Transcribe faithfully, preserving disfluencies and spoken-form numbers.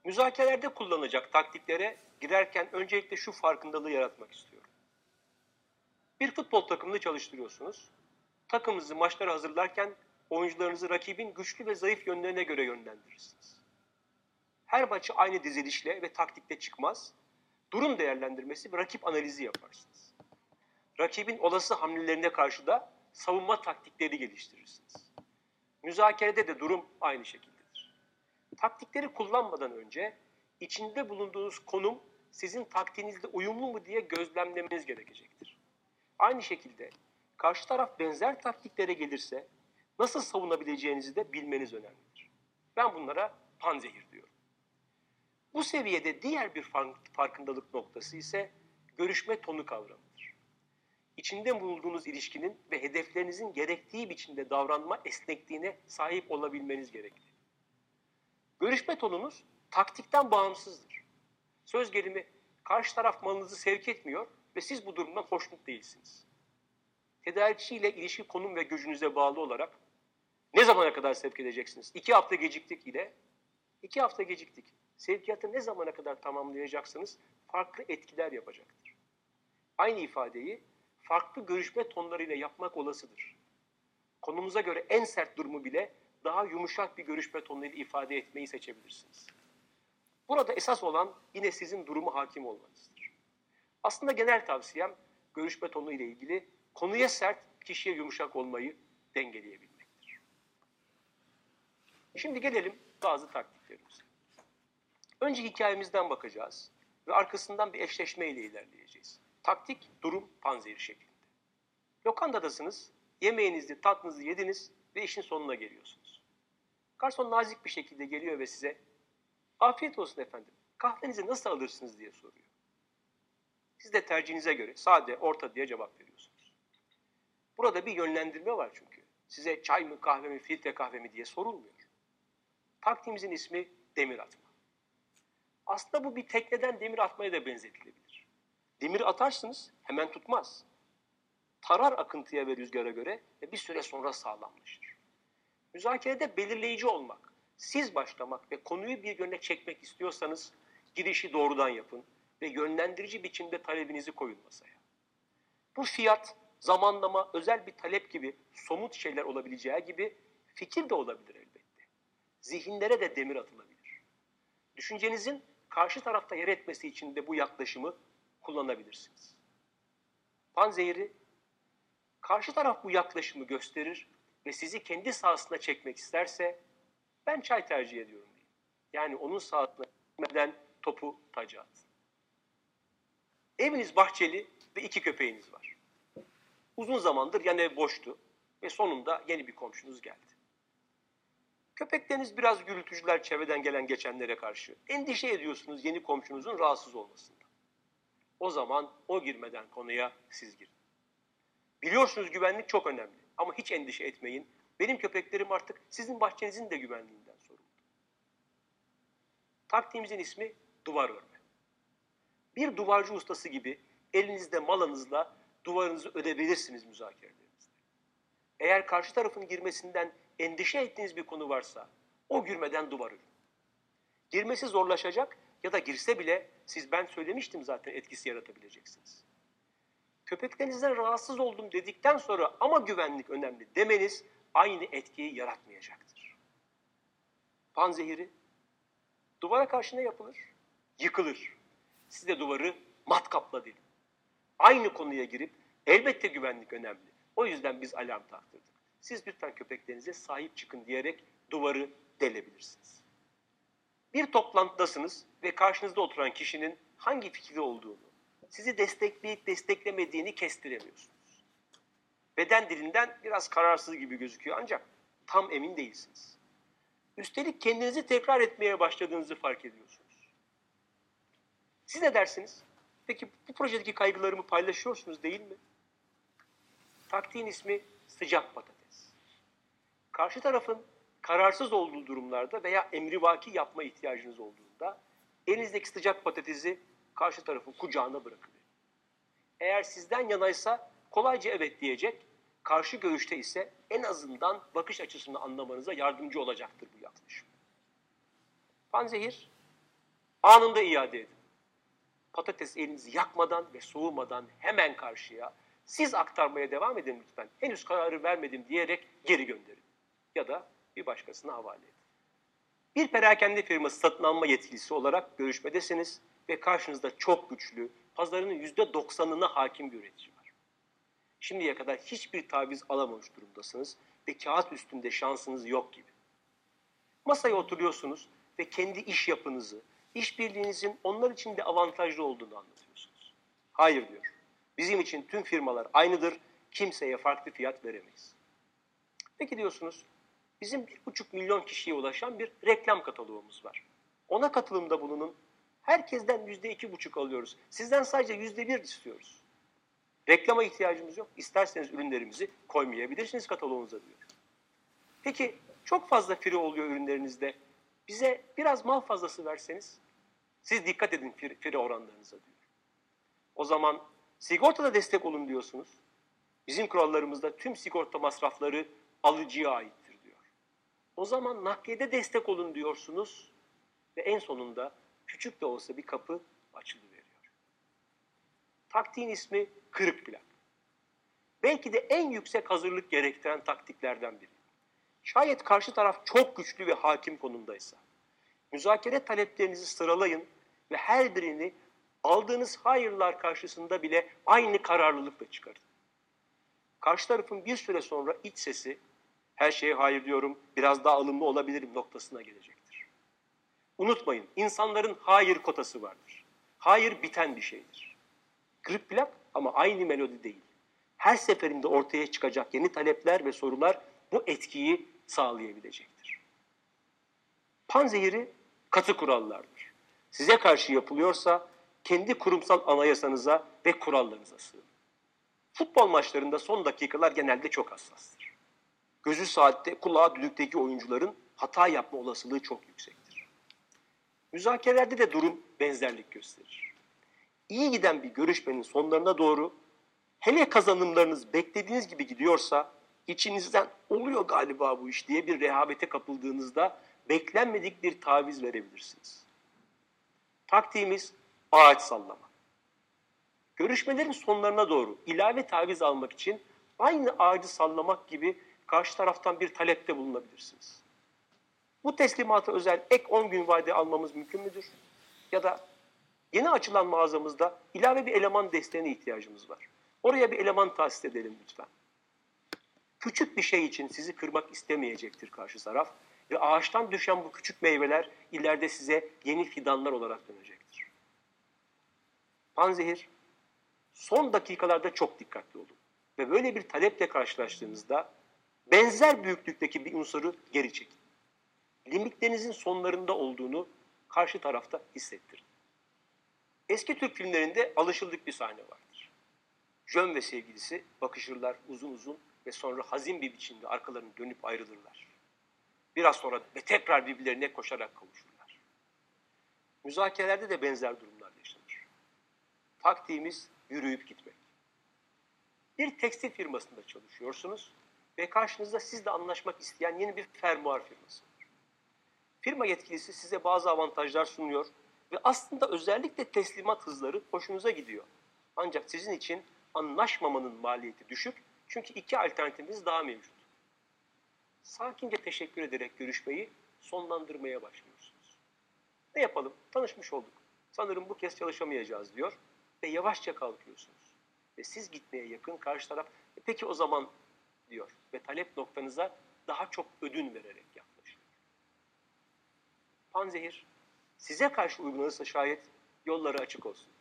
Müzakerelerde kullanılacak taktiklere girerken öncelikle şu farkındalığı yaratmak istiyorum. Bir futbol takımını çalıştırıyorsunuz. Takımınızı maçlara hazırlarken oyuncularınızı rakibin güçlü ve zayıf yönlerine göre yönlendirirsiniz. Her maçı aynı dizilişle ve taktikle çıkmaz, durum değerlendirmesi ve rakip analizi yaparsınız. Rakibin olası hamlelerine karşı da savunma taktikleri geliştirirsiniz. Müzakerede de durum aynı şekildedir. Taktikleri kullanmadan önce içinde bulunduğunuz konum sizin taktiğinizle uyumlu mu diye gözlemlemeniz gerekecektir. Aynı şekilde karşı taraf benzer taktiklere gelirse nasıl savunabileceğinizi de bilmeniz önemlidir. Ben bunlara panzehir diyorum. Bu seviyede diğer bir farkındalık noktası ise görüşme tonu kavramıdır. İçinde bulunduğunuz ilişkinin ve hedeflerinizin gerektiği biçimde davranma esnekliğine sahip olabilmeniz gerekli. Görüşme tonunuz taktikten bağımsızdır. Söz gelimi karşı taraf malınızı sevk etmiyor ve siz bu durumdan hoşnut değilsiniz. Tedarikçiyle ilişki konum ve gücünüze bağlı olarak ne zamana kadar sevk edeceksiniz? İki hafta geciktik ile iki hafta geciktik. Sevkiyatı ne zamana kadar tamamlayacaksınız? Farklı etkiler yapacaktır. Aynı ifadeyi farklı görüşme tonlarıyla yapmak olasıdır. Konumuza göre en sert durumu bile daha yumuşak bir görüşme tonuyla ifade etmeyi seçebilirsiniz. Burada esas olan yine sizin durumu hakim olmanızdır. Aslında genel tavsiyem görüşme tonu ile ilgili konuya sert, kişiye yumuşak olmayı dengeleyebilmektir. Şimdi gelelim bazı taktiklerimize. Önce hikayemizden bakacağız ve arkasından bir eşleşme ile ilerleyeceğiz. Taktik, durum, panzehir şeklinde. Lokantadasınız, yemeğinizi, tatlınızı yediniz ve işin sonuna geliyorsunuz. Garson nazik bir şekilde geliyor ve size "Afiyet olsun efendim, kahvenizi nasıl alırsınız?" diye soruyor. Siz de tercihinize göre sade, orta diye cevap veriyorsunuz. Burada bir yönlendirme var çünkü. Size çay mı, kahve mi, filtre kahve mi diye sorulmuyor. Taktiğimizin ismi demir atma. Aslında bu bir tekneden demir atmaya da benzetilebilir. Demir atarsınız, hemen tutmaz. Tarar akıntıya ve rüzgara göre ve bir süre sonra sağlamlaşır. Müzakerede belirleyici olmak, siz başlamak ve konuyu bir yöne çekmek istiyorsanız girişi doğrudan yapın ve yönlendirici biçimde talebinizi koyun masaya. Bu fiyat, zamanlama, özel bir talep gibi somut şeyler olabileceği gibi fikir de olabilir elbette. Zihinlere de demir atılabilir. Düşüncenizin karşı tarafta yer etmesi için de bu yaklaşımı kullanabilirsiniz. Panzehiri, karşı taraf bu yaklaşımı gösterir ve sizi kendi sahasına çekmek isterse ben çay tercih ediyorum diye. Yani onun sahasına gitmeden topu taca at. Eviniz bahçeli ve iki köpeğiniz var. Uzun zamandır yan ev boştu ve sonunda yeni bir komşunuz geldi. Köpekleriniz biraz gürültücüler çevreden gelen geçenlere karşı. Endişe ediyorsunuz yeni komşunuzun rahatsız olmasından. O zaman o girmeden konuya siz girin. Biliyorsunuz güvenlik çok önemli ama hiç endişe etmeyin. Benim köpeklerim artık sizin bahçenizin de güvenliğinden sorumlu. Taktiğimizin ismi duvar örme. Bir duvarcı ustası gibi elinizde malanızla duvarınızı ödebilirsiniz müzakerelerinizde. Eğer karşı tarafın girmesinden endişe ettiğiniz bir konu varsa o girmeden duvar örün. Girmesi zorlaşacak ya da girse bile siz ben söylemiştim zaten etkisi yaratabileceksiniz. Köpeklerinizden rahatsız oldum dedikten sonra ama güvenlik önemli demeniz aynı etkiyi yaratmayacaktır. Panzehiri duvara karşı ne yapılır? Yıkılır. Siz de duvarı matkapla delin. Aynı konuya girip elbette güvenlik önemli. O yüzden biz alarm taktırdık. Siz lütfen köpeklerinize sahip çıkın diyerek duvarı delebilirsiniz. Bir toplantıdasınız ve karşınızda oturan kişinin hangi fikri olduğunu, sizi destekleyip desteklemediğini kestiremiyorsunuz. Beden dilinden biraz kararsız gibi gözüküyor ancak tam emin değilsiniz. Üstelik kendinizi tekrar etmeye başladığınızı fark ediyorsunuz. Siz ne dersiniz? Peki bu projedeki kaygılarımı paylaşıyorsunuz değil mi? Taktiğin ismi sıcak patates. Karşı tarafın kararsız olduğu durumlarda veya emrivaki yapma ihtiyacınız olduğunda elinizdeki sıcak patatesi karşı tarafın kucağına bırakın. Eğer sizden yanaysa kolayca evet diyecek, karşı görüşte ise en azından bakış açısını anlamanıza yardımcı olacaktır bu yaklaşım. Panzehir, Anında iade edin. Patates elinizi yakmadan ve soğumadan hemen karşıya, siz aktarmaya devam edin lütfen. Henüz kararı vermedim diyerek geri gönderin. Ya da bir başkasına havale edin. Bir perakende firması satın alma yetkilisi olarak görüşmedesiniz ve karşınızda çok güçlü, pazarının yüzde doksanına hakim bir üretici var. Şimdiye kadar hiçbir taviz alamamış durumdasınız ve kağıt üstünde şansınız yok gibi. Masaya oturuyorsunuz ve kendi iş yapınızı, işbirliğinizin onlar için de avantajlı olduğunu anlatıyorsunuz. Hayır diyor. Bizim için tüm firmalar aynıdır, kimseye farklı fiyat veremeyiz. Peki diyorsunuz, bizim bir buçuk milyon kişiye ulaşan bir reklam kataloğumuz var. Ona katılımda bulunun, herkesten yüzde iki buçuk alıyoruz. Sizden sadece yüzde bir istiyoruz. Reklama ihtiyacımız yok. İsterseniz ürünlerimizi koymayabilirsiniz kataloğunuza diyor. Peki çok fazla fire oluyor ürünlerinizde. Bize biraz mal fazlası verseniz, siz dikkat edin fire oranlarınıza diyor. O zaman sigortada destek olun diyorsunuz. Bizim kurallarımızda tüm sigorta masrafları alıcıya aittir diyor. O zaman nakliyede destek olun diyorsunuz ve en sonunda küçük de olsa bir kapı açılıveriyor. Taktiğin ismi kırık plak. Belki de en yüksek hazırlık gerektiren taktiklerden biri. Şayet karşı taraf çok güçlü ve hakim konumdaysa, müzakere taleplerinizi sıralayın ve her birini aldığınız hayırlar karşısında bile aynı kararlılıkla çıkarın. Karşı tarafın bir süre sonra iç sesi, her şeye hayır diyorum, biraz daha alımlı olabilirim noktasına gelecektir. Unutmayın, insanların hayır kotası vardır. Hayır biten bir şeydir. Kırık plak ama aynı melodi değil. Her seferinde ortaya çıkacak yeni talepler ve sorular bu etkiyi sağlayabilecektir. Panzehiri katı kurallardır. Size karşı yapılıyorsa kendi kurumsal anayasanıza ve kurallarınıza sığın. Futbol maçlarında son dakikalar genelde çok hassastır. Gözü saatte, kulağı düdükteki oyuncuların hata yapma olasılığı çok yüksektir. Müzakerelerde de durum benzerlik gösterir. İyi giden bir görüşmenin sonlarına doğru, hele kazanımlarınız beklediğiniz gibi gidiyorsa, içinizden oluyor galiba bu iş diye bir rehavete kapıldığınızda beklenmedik bir taviz verebilirsiniz. Taktiğimiz ağaç sallama. Görüşmelerin sonlarına doğru ilave taviz almak için aynı ağacı sallamak gibi karşı taraftan bir talepte bulunabilirsiniz. Bu teslimata özel ek on gün vade almamız mümkün müdür? Ya da yeni açılan mağazamızda ilave bir eleman desteğine ihtiyacımız var. Oraya bir eleman tahsis edelim lütfen. Küçük bir şey için sizi kırmak istemeyecektir karşı taraf ve ağaçtan düşen bu küçük meyveler ileride size yeni fidanlar olarak dönecektir. Panzehir, son dakikalarda çok dikkatli olun ve böyle bir taleple karşılaştığınızda benzer büyüklükteki bir unsuru geri çekin. Limitlerinizin sonlarında olduğunu karşı tarafta hissettirin. Eski Türk filmlerinde alışıldık bir sahne vardır. Jön ve sevgilisi bakışırlar uzun uzun ve sonra hazin bir biçimde arkalarını dönüp ayrılırlar. Biraz sonra ve tekrar birbirlerine koşarak kavuşurlar. Müzakerelerde de benzer durumlar yaşanır. Taktiğimiz yürüyüp gitmek. Bir tekstil firmasında çalışıyorsunuz ve karşınızda sizle anlaşmak isteyen yeni bir fermuar firması var. Firma yetkilisi size bazı avantajlar sunuyor ve aslında özellikle teslimat hızları hoşunuza gidiyor. Ancak sizin için anlaşmamanın maliyeti düşük çünkü iki alternatifiniz daha mevcut. Sakince teşekkür ederek görüşmeyi sonlandırmaya başlıyorsunuz. Ne yapalım? Tanışmış olduk. Sanırım bu kez çalışamayacağız diyor ve yavaşça kalkıyorsunuz. Ve siz gitmeye yakın karşı taraf e peki o zaman diyor ve talep noktanıza daha çok ödün vererek yaklaşıyor. Panzehir size karşı uygulanırsa şayet yolları açık olsun.